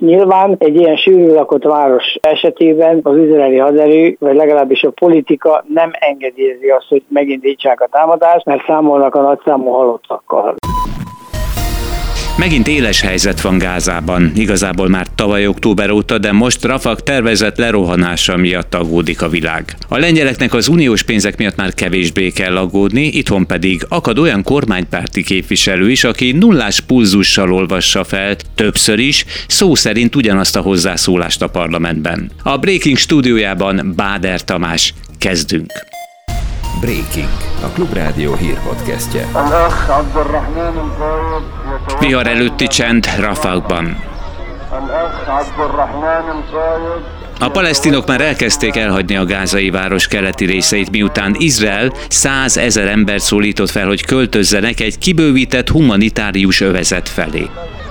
Nyilván egy ilyen sűrű lakott város esetében az izraeli haderő, vagy legalábbis a politika nem engedélyezi azt, hogy megindítsák a támadást, mert számolnak a nagyszámú halottakkal. Megint éles helyzet van Gázában, igazából már tavaly október óta, de most Rafah tervezett lerohanása miatt aggódik a világ. A lengyeleknek az uniós pénzek miatt már kevésbé kell aggódni, itthon pedig akad olyan kormánypárti képviselő is, aki nullás pulzussal olvassa fel, többször is, szó szerint ugyanazt a hozzászólást a parlamentben. A Breaking stúdiójában Báder Tamás. Kezdünk! Breaking, a Klubrádió hírpodcastje. Vihar előtti csend Rafahban. A palesztinok már elkezdték elhagyni a gázai város keleti részeit, miután Izrael 100 000 embert szólított fel, hogy költözzenek egy kibővített humanitárius övezet felé.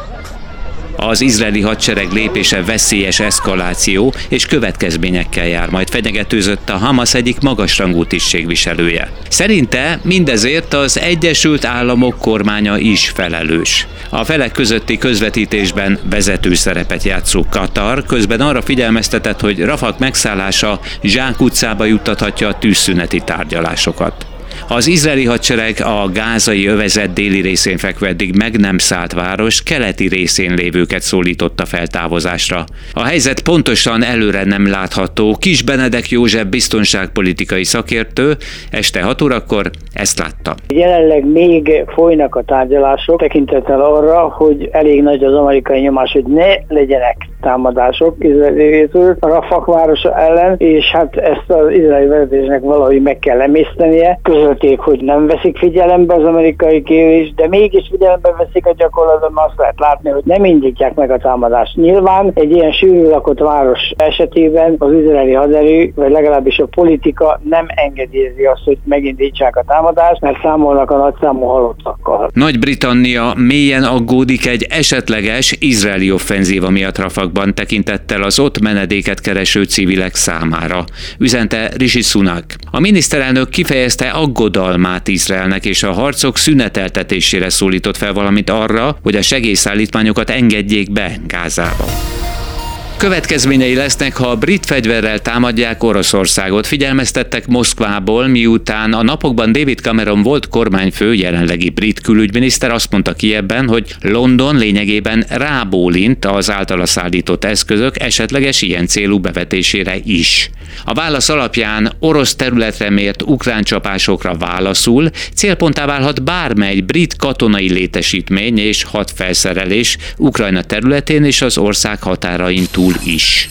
Az izraeli hadsereg lépése veszélyes eszkaláció és következményekkel jár, majd fenyegetőzött a Hamas egyik magasrangú tisztségviselője. Szerinte mindezért az Egyesült Államok kormánya is felelős. A felek közötti közvetítésben vezető szerepet játszó Katar közben arra figyelmeztetett, hogy Rafah megszállása zsákutcába juttathatja a tűzszüneti tárgyalásokat. Az izraeli hadsereg a gázai övezet déli részén fekvő eddig meg nem szállt város keleti részén lévőket szólította fel távozásra. A helyzet pontosan előre nem látható. Kis Benedek József biztonságpolitikai szakértő este 6 órakor ezt látta. Jelenleg még folynak a tárgyalások, tekintettel arra, hogy elég nagy az amerikai nyomás, hogy ne legyenek támadások izraeli részről a Rafah városa ellen, és hát ezt az izraeli vezetésnek valahogy meg kell emésztenie. Közölték, hogy nem veszik figyelembe az amerikai kérést, de mégis figyelembe veszik a gyakorlatban, azt lehet látni, hogy nem indítják meg a támadást. Nyilván egy ilyen sűrű lakott város esetében az izraeli haderő, vagy legalábbis a politika nem engedélyezi azt, hogy megindítsák a támadást, mert számolnak a nagyszámú halottakkal. Nagy-Britannia mélyen aggódik egy esetleges izraeli offenzíva miatt Rafahban, tekintettel az ott menedéket kereső civilek számára, üzente Rishi Sunak. A miniszterelnök kifejezte aggodalmát Izraelnek és a harcok szüneteltetésére szólított fel, valamint arra, hogy a segélyszállítmányokat engedjék be Gázába. Következményei lesznek, ha a brit fegyverrel támadják Oroszországot, figyelmeztettek Moszkvából, miután a napokban David Cameron volt kormányfő, jelenlegi brit külügyminiszter azt mondta Kijevben, hogy London lényegében rábólint az általa szállított eszközök esetleges ilyen célú bevetésére is. A válasz alapján orosz területre mért ukrán csapásokra válaszul célponttá válhat bármely brit katonai létesítmény és hadfelszerelés Ukrajna területén és az ország határain túl is.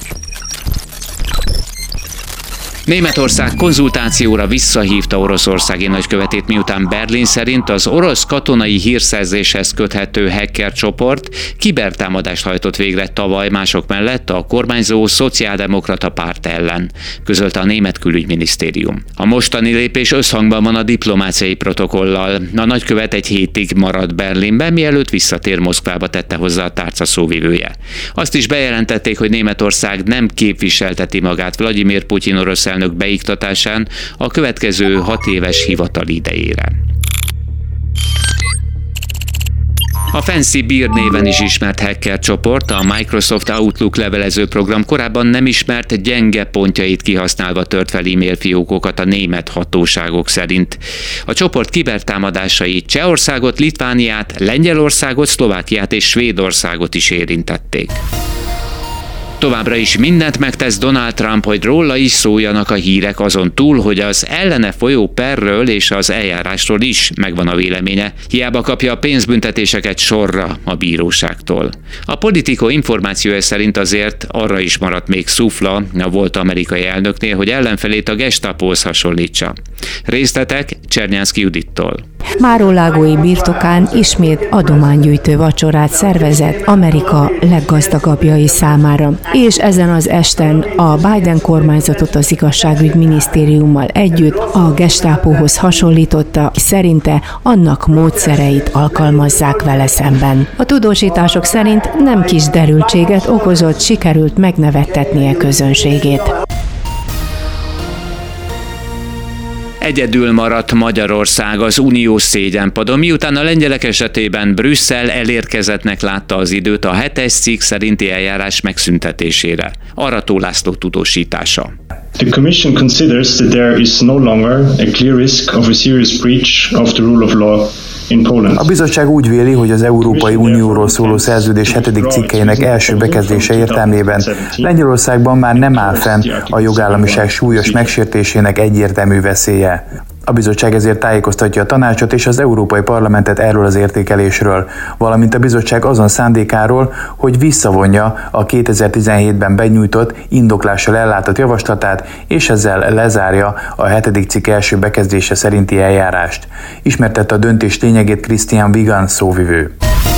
Németország konzultációra visszahívta oroszországi nagykövetét, miután Berlin szerint az orosz katonai hírszerzéshez köthető hacker csoport kibertámadást hajtott végre tavaly mások mellett a kormányzó szociáldemokrata párt ellen, közölte a német külügyminisztérium. A mostani lépés összhangban van a diplomáciai protokollal. A nagykövet egy hétig marad Berlinben, mielőtt visszatér Moszkvába, tette hozzá a tárca szóvivője. Azt is bejelentették, hogy Németország nem képviselteti magát Vladimir Putyin orosz elnök beiktatásán a következő 6 éves hivatali idejére. A Fancy Beer néven is ismert hacker csoport a Microsoft Outlook levelező program korábban nem ismert gyenge pontjait kihasználva tört fel e-mail fiókokat a német hatóságok szerint. A csoport kibertámadásai Csehországot, Litvániát, Lengyelországot, Szlovákiát és Svédországot is érintették. Továbbra is mindent megtesz Donald Trump, hogy róla is szóljanak a hírek, azon túl, hogy az ellene folyó perről és az eljárásról is megvan a véleménye. Hiába kapja a pénzbüntetéseket sorra a bíróságtól. A Politico információja szerint azért arra is maradt még szufla a volt amerikai elnöknél, hogy ellenfelét a Gestapóhoz hasonlítsa. Részletek Csernyánszky Judittól. Márolágói birtokán ismét adománygyűjtő vacsorát szervezett Amerika leggazdagabbjai számára, és ezen az esten a Biden kormányzatot az igazságügyminisztériummal együtt a Gestapóhoz hasonlította, szerinte annak módszereit alkalmazzák vele szemben. A tudósítások szerint nem kis derültséget okozott, sikerült megnevettetnie közönségét. Egyedül maradt Magyarország az uniós szégyenpadon, miután a lengyelek esetében Brüsszel elérkezettnek látta az időt a 7-es cikk szerinti eljárás megszüntetésére. Arató László tudósítása. The Commission considers that there is no longer a clear risk of a serious breach of the rule of law in Poland. A bizottság úgy véli, hogy az Európai Unióról szóló szerződés 7. cikkeinek első bekezdése értelmében Lengyelországban már nem áll fenn a jogállamiság súlyos megsértésének egyértelmű veszélye. A bizottság ezért tájékoztatja a tanácsot és az Európai Parlamentet erről az értékelésről, valamint a bizottság azon szándékáról, hogy visszavonja a 2017-ben benyújtott, indoklással ellátott javaslatát, és ezzel lezárja a 7. cikk első bekezdése szerinti eljárást. Ismertette a döntés lényegét Christian Wigan szóvivő.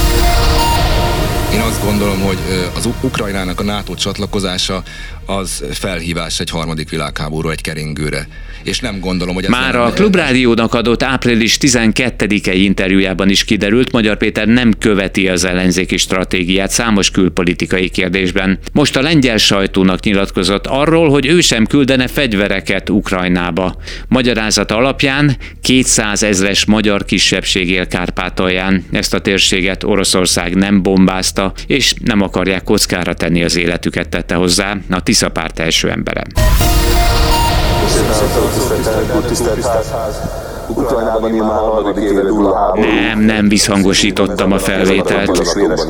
Én azt gondolom, hogy az Ukrajnának a NATO csatlakozása az felhívás egy harmadik világháború, egy keringőre. És nem gondolom, hogy... Már a Klubrádiónak adott április 12-i interjújában is kiderült, Magyar Péter nem követi az ellenzéki stratégiát számos külpolitikai kérdésben. Most a lengyel sajtónak nyilatkozott arról, hogy ő sem küldene fegyvereket Ukrajnába. Magyarázata alapján 200 000-es magyar kisebbség él Kárpátalján. Ezt a térséget Oroszország nem bombázta, és nem akarják kockára tenni az életüket, tette hozzá a Tisza párt első embere. Ukrajnában már harmadik éve dúl a háború. Nem visszhangosítottam a felvételt.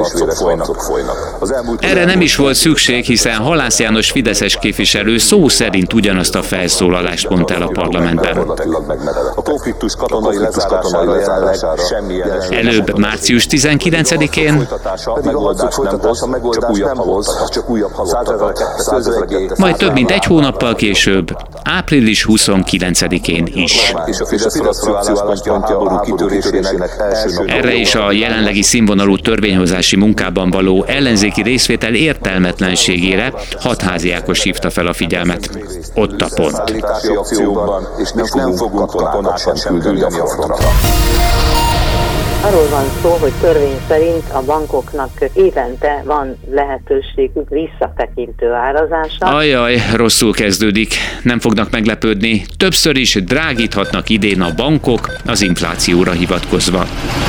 Erre nem is volt szükség, hiszen Halász János fideszes képviselő szó szerint ugyanazt a felszólalást mondta el a parlamentben. A konfliktus katonai lezárására semmi előbb március 19-én, majd több mint egy hónappal később, április 29-én is. Erre is a jelenlegi színvonalú törvényhozási munkában való ellenzéki részvétel értelmetlenségére Hatházi Ákos hívta fel a figyelmet. Ott a pont. És nem fogunk katonákat sem küldeni a frontra. Arról van szó, hogy törvény szerint a bankoknak évente van lehetőségük visszatekintő árazásra. Ajaj, rosszul kezdődik. Nem fognak meglepődni. Többször is drágíthatnak idén a bankok az inflációra hivatkozva.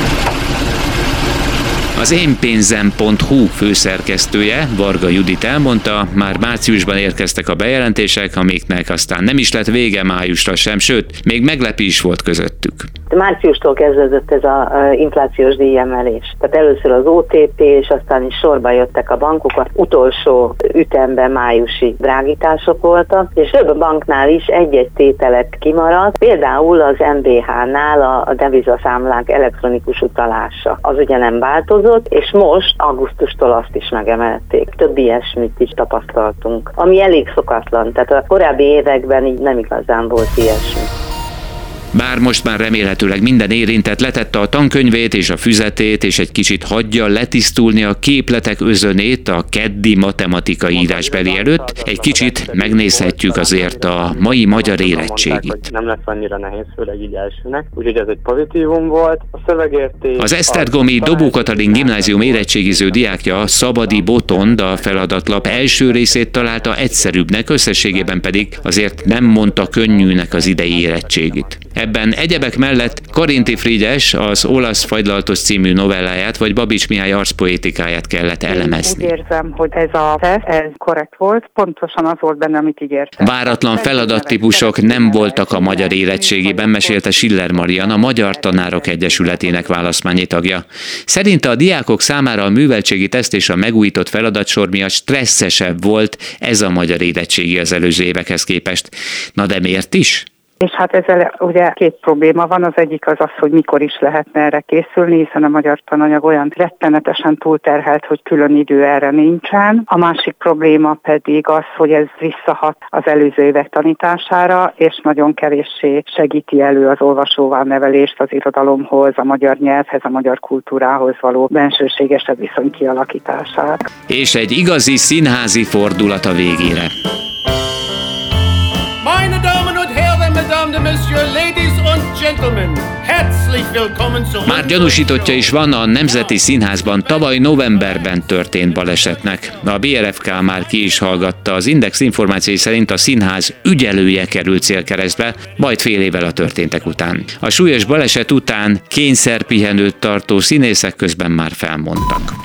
Az énpénzem.hu főszerkesztője, Varga Judit elmondta, már márciusban érkeztek a bejelentések, amiknek aztán nem is lett vége májusra sem, sőt, még meglepi is volt közöttük. Márciustól kezdődött ez az inflációs díjemelés. Tehát először az OTP, és aztán is sorba jöttek a bankok. Az utolsó ütemben májusi drágítások voltak, és több banknál is egy-egy tételek kimaradt. Például az MBH-nál a devizaszámlák elektronikus utalása. Az ugye nem változott, és most augusztustól azt is megemelték. Több ilyesmit is tapasztaltunk, ami elég szokatlan. Tehát a korábbi években így nem igazán volt ilyesmi. Bár most már remélhetőleg minden érintett letette a tankönyvét és a füzetét, és egy kicsit hagyja letisztulni a képletek özönét a keddi matematikai írásbeli előtt, egy kicsit megnézhetjük azért a mai magyar érettségit. Nem lesz annyira nehéz, főleg így elsőnek, úgyhogy ez egy pozitívum volt. A szövegértés... Az Esztergomi Dobó Katalin gimnázium érettségiző diákja, Szabadi Botond a feladatlap első részét találta egyszerűbbnek, összességében pedig azért nem mondta könnyűnek az idei érettségit. Ebben egyebek mellett Karinti Frigyes az Olasz fagylaltos című novelláját, vagy Babics Mihály arcpoétikáját kellett elemezni. Úgy érzem, hogy ez a teszt, ez korrekt volt, pontosan az volt benne, amit ígértem. Váratlan feladattípusok nem voltak a magyar érettségében, mesélte Schiller Marian, a Magyar Tanárok Egyesületének választmányi tagja. Szerinte a diákok számára a műveltségi teszt és a megújított feladatsor miatt stresszesebb volt ez a magyar érettségi az előző évekhez képest. Na de miért is? És hát ezzel ugye két probléma van, az egyik az, hogy mikor is lehetne erre készülni, hiszen a magyar tananyag olyan rettenetesen túlterhelt, hogy külön idő erre nincsen. A másik probléma pedig az, hogy ez visszahat az előző évek tanítására, és nagyon kevéssé segíti elő az olvasóvá nevelést az irodalomhoz, a magyar nyelvhez, a magyar kultúrához való bensőségesebb viszony kialakítását. És egy igazi színházi fordulat a végére. Meine Damen und Herren, Mesdames et Messieurs, Ladies und Gentlemen. Már gyanúsítottja is van a Nemzeti Színházban tavaly novemberben történt balesetnek. A BRFK már ki is hallgatta. Az Index információi szerint a színház ügyelője került célkeresztbe, majd fél évvel a történtek után. A súlyos baleset után kényszerpihenőt tartó színészek közben már felmondtak.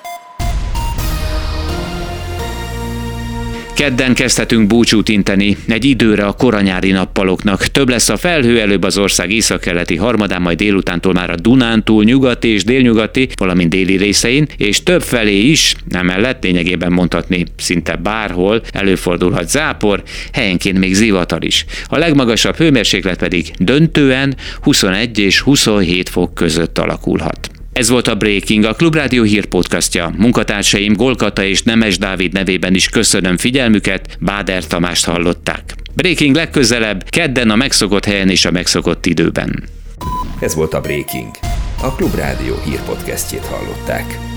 Kedden kezdhetünk búcsút inteni egy időre a koranyári nappaloknak. Több lesz a felhő, előbb az ország északkeleti harmadán, majd délutántól már a Dunántúl nyugati és délnyugati, valamint déli részein, és több felé is, emellett lényegében mondhatni szinte bárhol előfordulhat zápor, helyenként még zivatar is. A legmagasabb hőmérséklet pedig döntően 21 és 27 fok között alakulhat. Ez volt a Breaking, a Klubrádió hírpodcastja. Munkatársaim Golkata és Nemes Dávid nevében is köszönöm figyelmüket, Báder Tamást hallották. Breaking legközelebb, kedden a megszokott helyen és a megszokott időben. Ez volt a Breaking. A Klubrádió hírpodcastjét hallották.